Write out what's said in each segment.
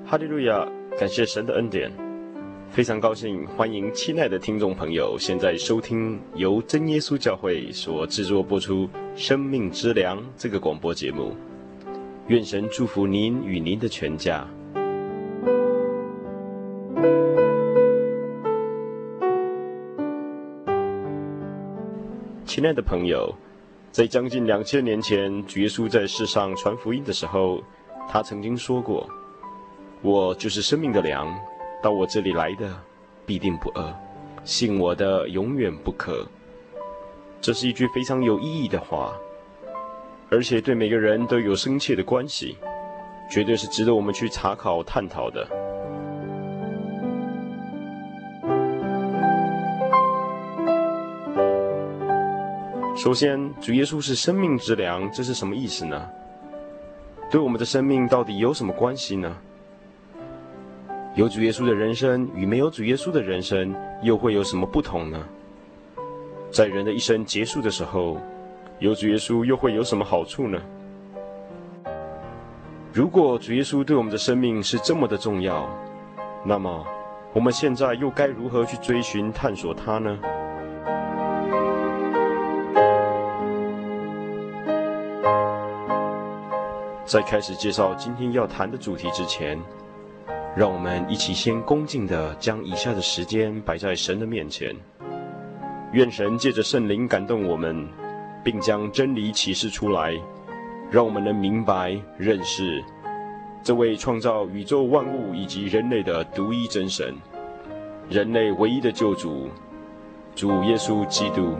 哈利路亚，感谢神的恩典，非常高兴，欢迎亲爱的听众朋友现在收听由真耶稣教会所制作播出《生命之粮》这个广播节目。愿神祝福您与您的全家。亲爱的朋友，在将近2000年前，主耶稣在世上传福音的时候，他曾经说过，我就是生命的粮，到我这里来的必定不饿，信我的永远不渴。这是一句非常有意义的话，而且对每个人都有深切的关系，绝对是值得我们去查考探讨的。首先，主耶稣是生命之粮，这是什么意思呢？对我们的生命到底有什么关系呢？有主耶稣的人生与没有主耶稣的人生又会有什么不同呢？在人的一生结束的时候，有主耶稣又会有什么好处呢？如果主耶稣对我们的生命是这么的重要，那么我们现在又该如何去追寻探索它呢？在开始介绍今天要谈的主题之前，让我们一起先恭敬地将以下的时间摆在神的面前，愿神借着圣灵感动我们，并将真理启示出来，让我们能明白认识这位创造宇宙万物以及人类的独一真神，人类唯一的救主，主耶稣基督。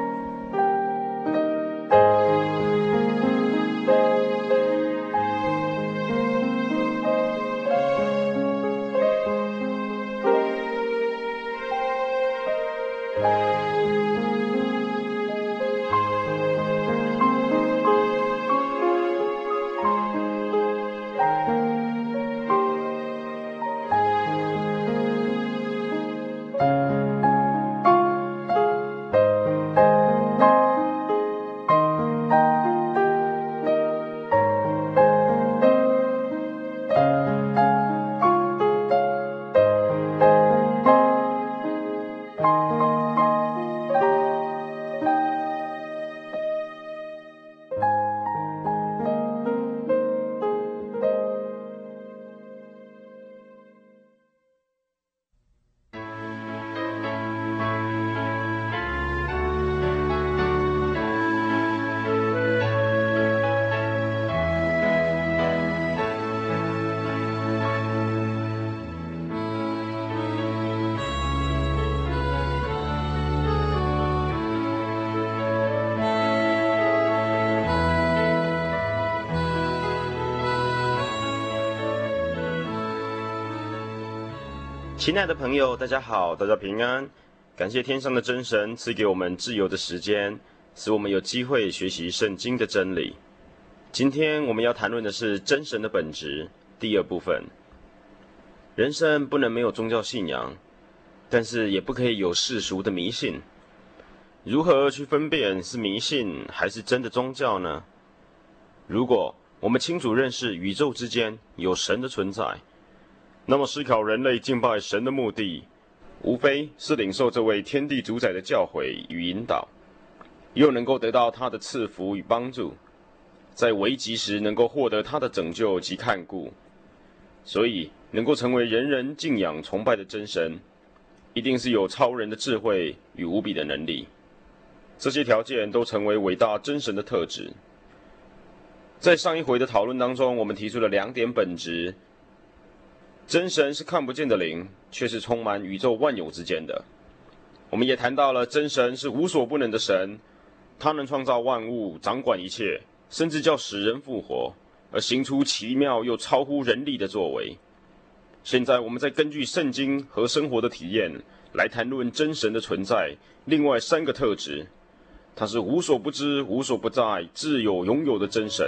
亲爱的朋友，大家好，大家平安。感谢天上的真神赐给我们自由的时间，使我们有机会学习圣经的真理。今天我们要谈论的是真神的本质，第二部分。人生不能没有宗教信仰，但是也不可以有世俗的迷信。如何去分辨是迷信还是真的宗教呢？如果我们清楚认识宇宙之间有神的存在，那么思考人类敬拜神的目的，无非是领受这位天地主宰的教诲与引导，又能够得到他的赐福与帮助，在危急时能够获得他的拯救及看顾。所以能够成为人人敬仰崇拜的真神，一定是有超人的智慧与无比的能力。这些条件都成为伟大真神的特质。在上一回的讨论当中，我们提出了2点本质。真神是看不见的灵，却是充满宇宙万有之间的。我们也谈到了真神是无所不能的神，他能创造万物，掌管一切，甚至叫死人复活，而行出奇妙又超乎人力的作为。现在我们再根据圣经和生活的体验来谈论真神的存在另外3个特质。他是无所不知、无所不在、自有永有的真神。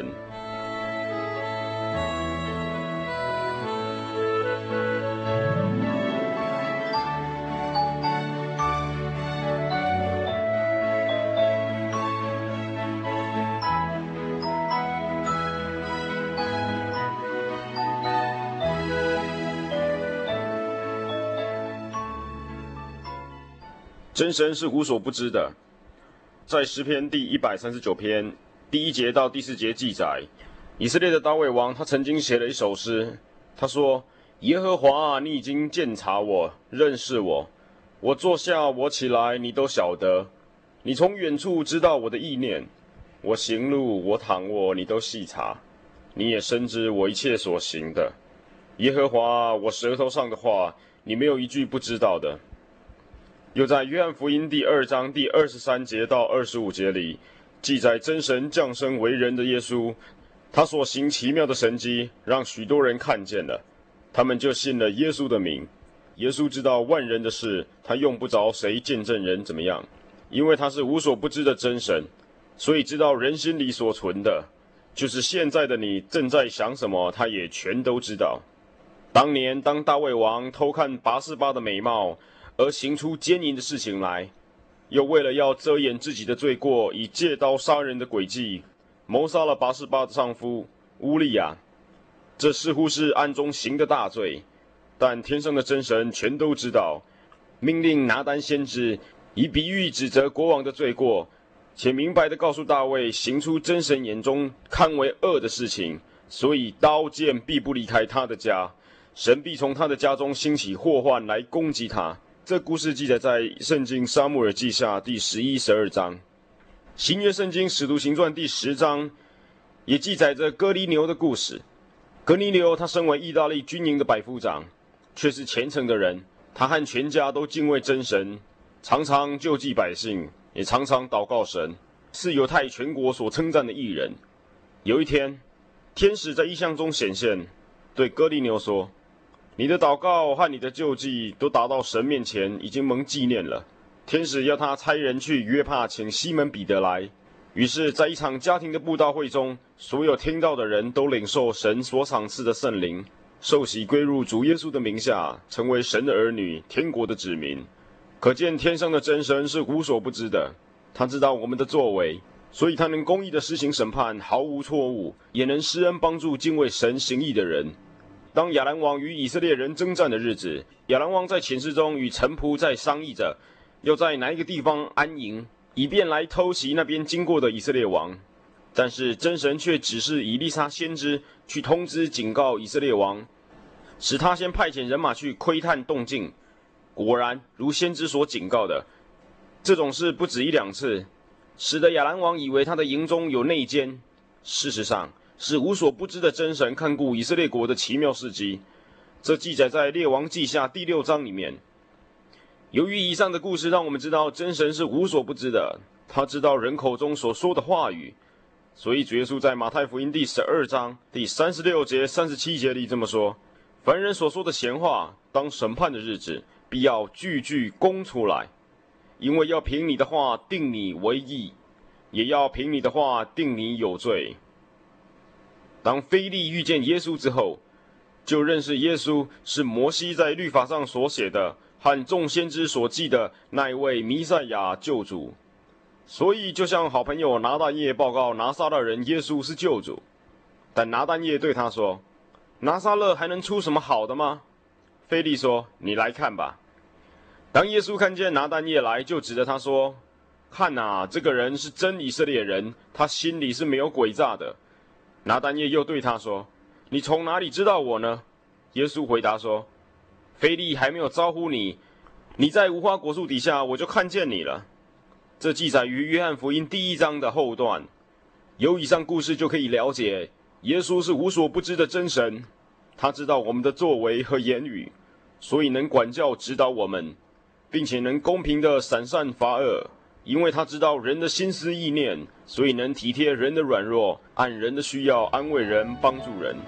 真神是无所不知的。在诗篇第139篇第1节到第4节记载，以色列的大卫王他曾经写了一首诗，他说：耶和华啊，你已经鉴察我，认识我，我坐下，我起来，你都晓得。你从远处知道我的意念，我行路，我躺卧，你都细察。你也深知我一切所行的。耶和华，我舌头上的话，你没有一句不知道的。又在约翰福音第2章第23节到25节里，记载真神降生为人的耶稣，他所行奇妙的神迹，让许多人看见了，他们就信了耶稣的名。耶稣知道万人的事，他用不着谁见证人怎么样，因为他是无所不知的真神，所以知道人心里所存的，就是现在的你正在想什么，他也全都知道。当年当大卫王偷看拔示巴的美貌，而行出奸淫的事情来，又为了要遮掩自己的罪过，以借刀杀人的诡计，谋杀了拔示巴的丈夫乌利亚。这似乎是暗中行的大罪，但天上的真神全都知道，命令拿单先知以比喻指责国王的罪过，且明白地告诉大卫行出真神眼中看为恶的事情，所以刀剑必不离开他的家，神必从他的家中兴起祸患来攻击他。这故事记载在圣经撒母耳记下第11、12章。新约圣经使徒行传第10章也记载着哥尼流的故事。哥尼流他身为意大利军营的百夫长，却是虔诚的人，他和全家都敬畏真神，常常救济百姓，也常常祷告神，是犹太全国所称赞的义人。有一天，天使在异象中显现，对哥尼流说：你的祷告和你的救济都达到神面前，已经蒙纪念了。天使要他差人去约帕请西门彼得来。于是，在一场家庭的布道会中，所有听到的人都领受神所赏赐的圣灵，受洗归入主耶稣的名下，成为神的儿女，天国的子民。可见天上的真神是无所不知的，他知道我们的作为，所以他能公义的施行审判，毫无错误，也能施恩帮助敬畏神行义的人。当亚兰王与以色列人征战的日子，亚兰王在寝室中与臣仆在商议着，要在哪一个地方安营，以便来偷袭那边经过的以色列王。但是真神却指示以利沙先知去通知警告以色列王，使他先派遣人马去窥探动静。果然如先知所警告的，这种事不止1、2次，使得亚兰王以为他的营中有内奸。事实上是无所不知的真神看顾以色列国的奇妙事迹，这记载在列王记下第6章里面。由于以上的故事让我们知道真神是无所不知的，他知道人口中所说的话语，所以主耶稣在马太福音第12章第36节、37节里这么说：凡人所说的闲话，当审判的日子，必要句句供出来，因为要凭你的话定你为义，也要凭你的话定你有罪。当腓利遇见耶稣之后，就认识耶稣是摩西在律法上所写的和众先知所记的那一位弥赛亚救主，所以就向好朋友拿但业报告拿撒勒人耶稣是救主。但拿但业对他说：拿撒勒还能出什么好的吗？腓利说：你来看吧。当耶稣看见拿但业来，就指着他说：看啊，这个人是真以色列人，他心里是没有诡诈的。拿但业又对他说：你从哪里知道我呢？耶稣回答说：腓利还没有招呼你，你在无花果树底下，我就看见你了。这记载于约翰福音第1章的后段。有以上故事就可以了解，耶稣是无所不知的真神，他知道我们的作为和言语，所以能管教指导我们，并且能公平地赏善罚恶。因为他知道人的心思意念，所以能体贴人的软弱，按人的需要安慰人，帮助人。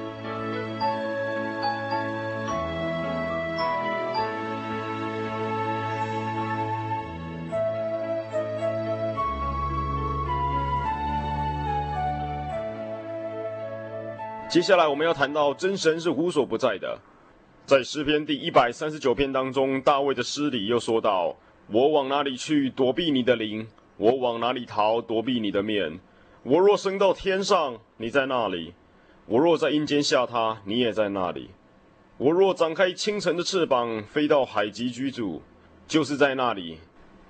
接下来我们要谈到真神是无所不在的。在诗篇第139篇当中，大卫的诗里又说到：我往哪里去躲避你的灵？我往哪里逃躲避你的面？我若升到天上，你在那里；我若在阴间下榻，你也在那里。我若展开清晨的翅膀，飞到海极居住，就是在那里，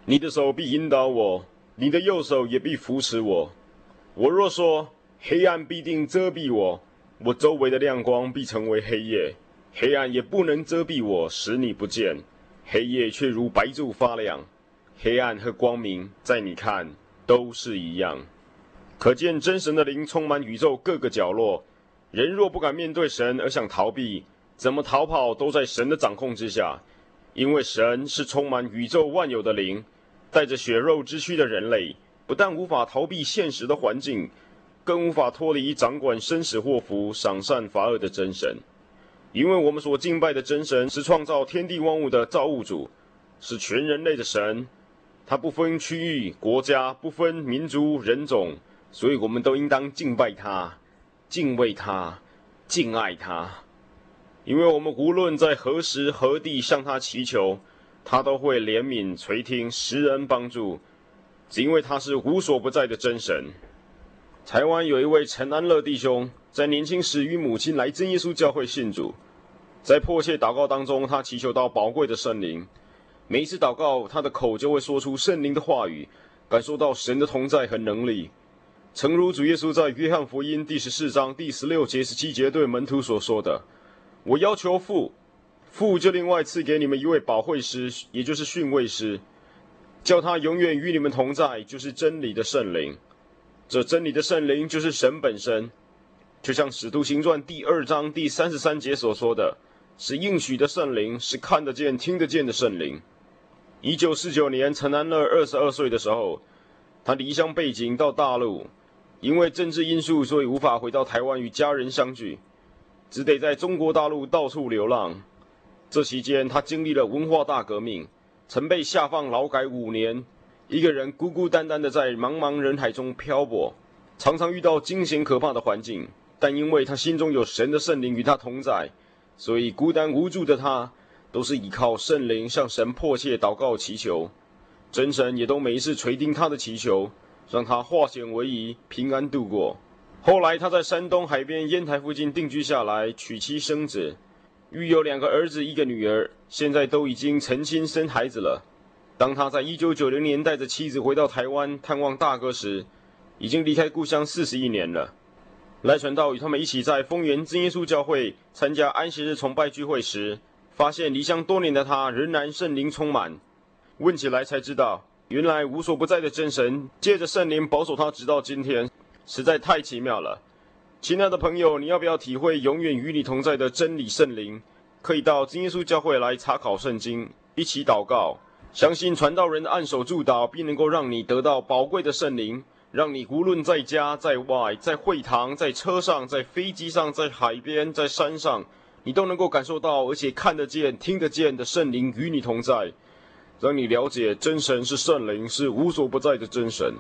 你的手必引导我，你的右手也必扶持我。我若说黑暗必定遮蔽我，我周围的亮光必成为黑夜，黑暗也不能遮蔽我，使你不见。黑夜却如白昼发亮，黑暗和光明在你看都是一样。可见真神的灵充满宇宙各个角落，人若不敢面对神而想逃避，怎么逃跑都在神的掌控之下。因为神是充满宇宙万有的灵，带着血肉之躯的人类，不但无法逃避现实的环境，更无法脱离掌管生死祸福、赏善罚恶的真神。因为我们所敬拜的真神是创造天地万物的造物主，是全人类的神，他不分区域、国家，不分民族、人种，所以我们都应当敬拜他、敬畏他、敬爱他。因为我们无论在何时何地向他祈求，他都会怜悯垂听，施恩帮助，只因为他是无所不在的真神。台湾有一位陈安乐弟兄，在年轻时与母亲来真耶稣教会信主，在迫切祷告当中，他祈求到宝贵的圣灵。每一次祷告，他的口就会说出圣灵的话语，感受到神的同在和能力。诚如主耶稣在约翰福音第14章第16节、17节对门徒所说的：“我要求父，父就另外赐给你们一位保惠师，也就是训慰师，叫他永远与你们同在，就是真理的圣灵。这真理的圣灵就是神本身，就像使徒行传第2章第33节所说的，是应许的圣灵，是看得见听得见的圣灵。1949年陈安乐22岁的时候，他离乡背井到大陆，因为政治因素，所以无法回到台湾与家人相聚，只得在中国大陆到处流浪。这期间他经历了文化大革命，曾被下放劳改5年，一个人孤孤单单的在茫茫人海中漂泊，常常遇到惊险可怕的环境，但因为他心中有神的圣灵与他同在，所以孤单无助的他都是依靠圣灵向神迫切祷告祈求，真神也都每一次垂听他的祈求，让他化险为夷，平安度过。后来他在山东海边烟台附近定居下来，娶妻生子，育有2个儿子1个女儿，现在都已经成亲生孩子了。当他在1990年带着妻子回到台湾探望大哥时，已经离开故乡41年了。赖传道与他们一起在丰原真耶稣教会参加安息日崇拜聚会时，发现离乡多年的他仍然圣灵充满。问起来才知道，原来无所不在的真神借着圣灵保守他直到今天，实在太奇妙了。亲爱的朋友，你要不要体会永远与你同在的真理圣灵？可以到真耶稣教会来查考圣经，一起祷告，相信传道人的按手祝祷必能够让你得到宝贵的圣灵，让你无论在家在外，在会堂，在车上，在飞机上，在海边，在山上，你都能够感受到而且看得见听得见的圣灵与你同在，让你了解真神是圣灵，是无所不在的真神。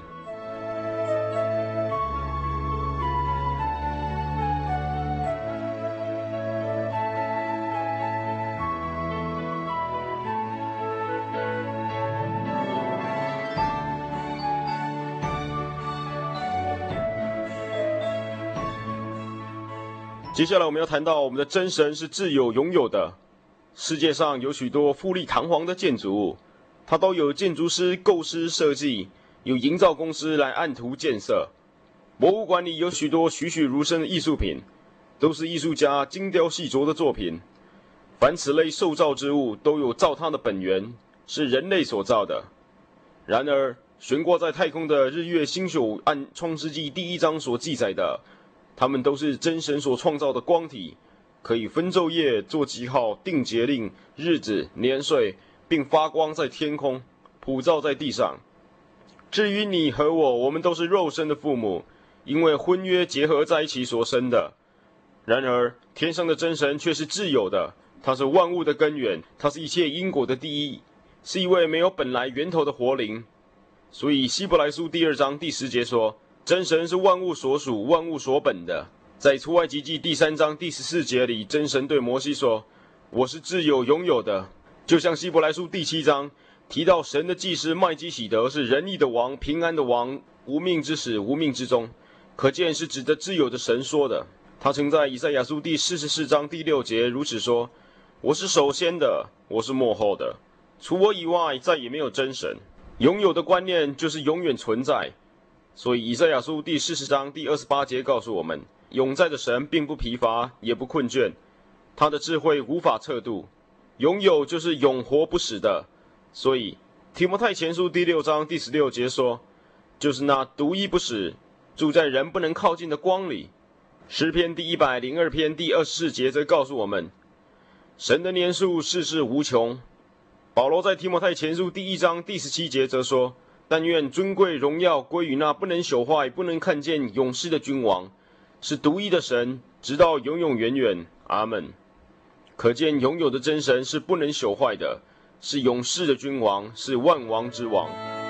接下来我们要谈到我们的真神是自有拥有的。世界上有许多富丽堂皇的建筑物，它都有建筑师构思设计，有营造公司来按图建设。博物馆里有许多栩栩如生的艺术品，都是艺术家精雕细琢的作品。凡此类受造之物都有造它的本源，是人类所造的。然而悬挂在太空的日月星宿，按创世纪第1章所记载的，它们都是真神所创造的光体，可以分昼夜，做记号，定节令、日子、年岁，并发光在天空，普照在地上。至于你和我，我们都是肉身的父母，因为婚约结合在一起所生的。然而天上的真神却是自有的，他是万物的根源，他是一切因果的第一，是一位没有本来源头的活灵。所以希伯来书第2章第10节说，真神是万物所属，万物所本的。在出埃及记第3章第14节里，真神对摩西说，我是自有拥有的。就像希伯来书第7章提到神的祭司麦基洗德是仁义的王，平安的王，无命之始，无命之终，可见是指着自有的神说的。他曾在以赛亚书第44章第6节如此说，我是首先的，我是末后的，除我以外再也没有真神。 拥有的观念就是永远存在。所以以赛亚书第40章第28节告诉我们，永在的神并不疲乏，也不困倦，他的智慧无法测度。拥有就是永活不死的。所以提摩太前书第6章第16节说，就是那独一不死，住在人不能靠近的光里。诗篇第102篇第24节则告诉我们，神的年数世事无穷。保罗在提摩太前书第1章第17节则说，但愿尊贵荣耀归于那不能朽坏、不能看见永世的君王，是独一的神，直到永永远远。阿们。可见拥有的真神是不能朽坏的，是永世的君王，是万王之王。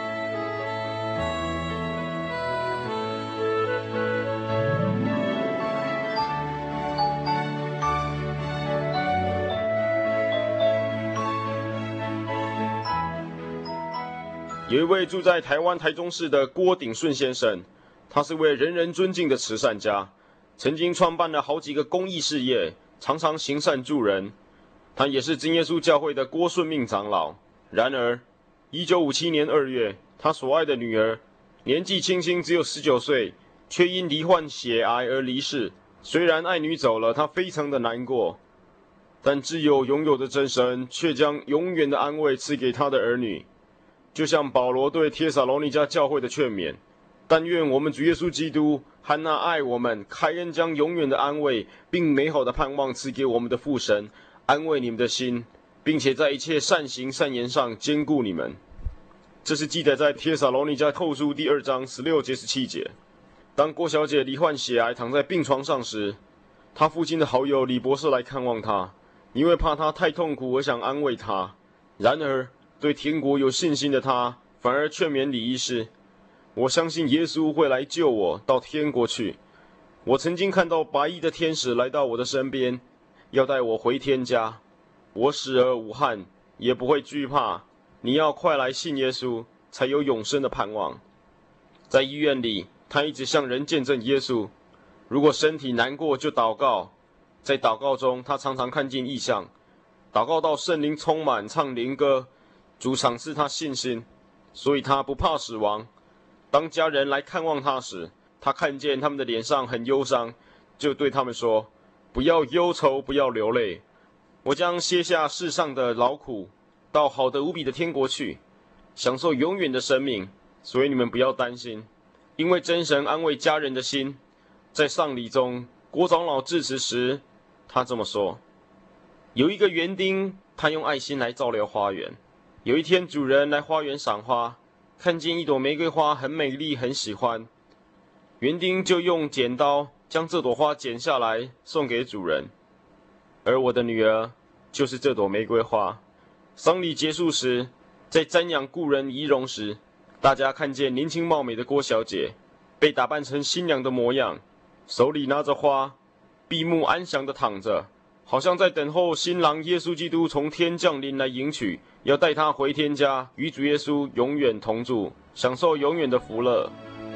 有一位住在台湾台中市的郭鼎顺先生，他是位人人尊敬的慈善家，曾经创办了好几个公益事业，常常行善助人。他也是真耶稣教会的郭顺命长老。然而1957年2月，他所爱的女儿年纪轻轻只有19岁，却因罹患血癌而离世。虽然爱女走了，他非常的难过，但自有拥有的真神却将永远的安慰赐给他的儿女。就像保罗对帖撒罗尼迦教会的劝勉，但愿我们主耶稣基督和那爱我们、开恩将永远的安慰并美好的盼望赐给我们的父神，安慰你们的心，并且在一切善行善言上坚固你们。这是记载在帖撒罗尼迦后书第2章16节17节。当郭小姐罹患血癌躺在病床上时，她父亲的好友李博士来看望她，因为怕她太痛苦而想安慰她。然而对天国有信心的他，反而劝勉李医师，我相信耶稣会来救我到天国去。我曾经看到白衣的天使来到我的身边，要带我回天家。我死而无憾，也不会惧怕。你要快来信耶稣，才有永生的盼望。在医院里，他一直向人见证耶稣。如果身体难过就祷告，在祷告中他常常看见异象，祷告到圣灵充满，唱灵歌，主赏赐他信心，所以他不怕死亡。当家人来看望他时，他看见他们的脸上很忧伤，就对他们说，不要忧愁，不要流泪，我将卸下世上的劳苦，到好得无比的天国去，享受永远的生命。所以你们不要担心，因为真神安慰家人的心。在丧礼中，郭长老致辞时，他这么说，有一个园丁，他用爱心来照料花园。有一天主人来花园赏花，看见一朵玫瑰花很美丽，很喜欢，园丁就用剪刀将这朵花剪下来送给主人。而我的女儿就是这朵玫瑰花。丧礼结束时，在瞻仰故人遗容时，大家看见年轻貌美的郭小姐被打扮成新娘的模样，手里拿着花，闭目安详地躺着，好像在等候新郎耶稣基督从天降临来迎娶，要带他回天家，与主耶稣永远同住，享受永远的福乐。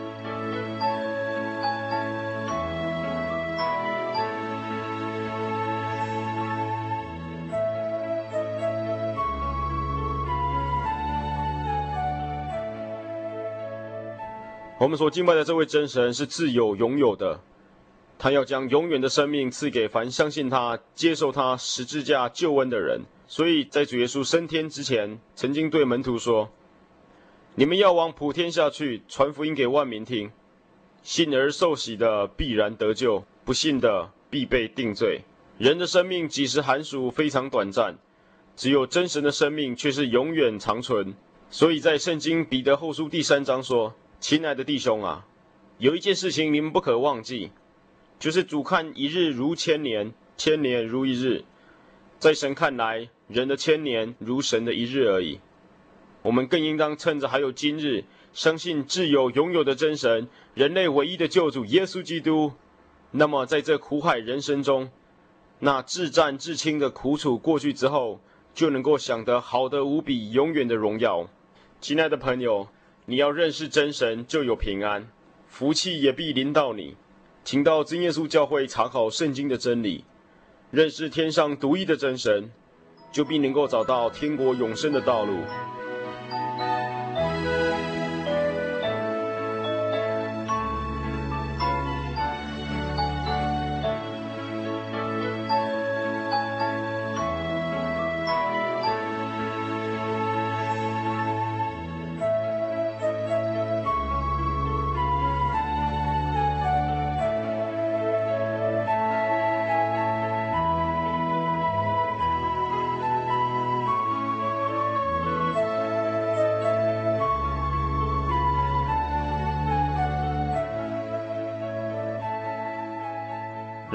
我们所敬拜的这位真神是自有永有的，他要将永远的生命赐给凡相信他、接受他十字架救恩的人。所以在主耶稣升天之前，曾经对门徒说，你们要往普天下去，传福音给万民听。信而受洗的必然得救，不信的必被定罪。人的生命几时寒暑非常短暂，只有真神的生命却是永远长存。所以在圣经彼得后书第3章说，亲爱的弟兄啊，有一件事情你们不可忘记，就是主看一日如千年，千年如一日。在神看来，人的千年如神的一日而已。我们更应当趁着还有今日，相信自有永有的真神，人类唯一的救主耶稣基督。那么在这苦海人生中，那至战至轻的苦楚过去之后，就能够享得好的无比永远的荣耀。亲爱的朋友，你要认识真神，就有平安，福气也必临到你。请到真耶稣教会查考圣经的真理，认识天上独一的真神，就必能够找到天国永生的道路。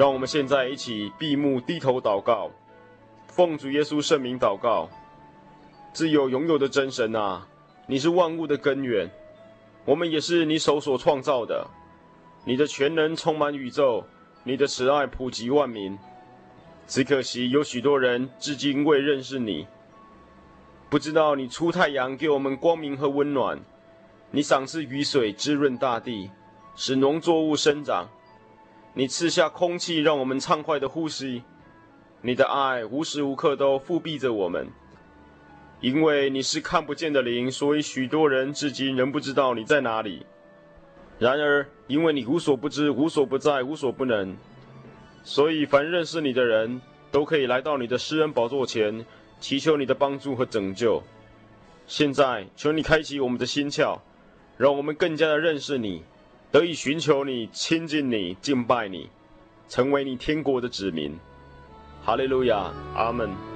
让我们现在一起闭目低头祷告，奉主耶稣圣名祷告。自有永有的真神啊，你是万物的根源，我们也是你手所创造的。你的全能充满宇宙，你的慈爱普及万民。只可惜有许多人至今未认识你，不知道你出太阳给我们光明和温暖，你赏赐雨水滋润大地，使农作物生长。你赐下空气让我们畅快的呼吸，你的爱无时无刻都覆庇着我们。因为你是看不见的灵，所以许多人至今仍不知道你在哪里。然而因为你无所不知、无所不在、无所不能，所以凡认识你的人都可以来到你的施恩宝座前，祈求你的帮助和拯救。现在求你开启我们的心窍，让我们更加的认识你，得以寻求你、亲近你、敬拜你，成为你天国的子民。哈利路亚，阿们。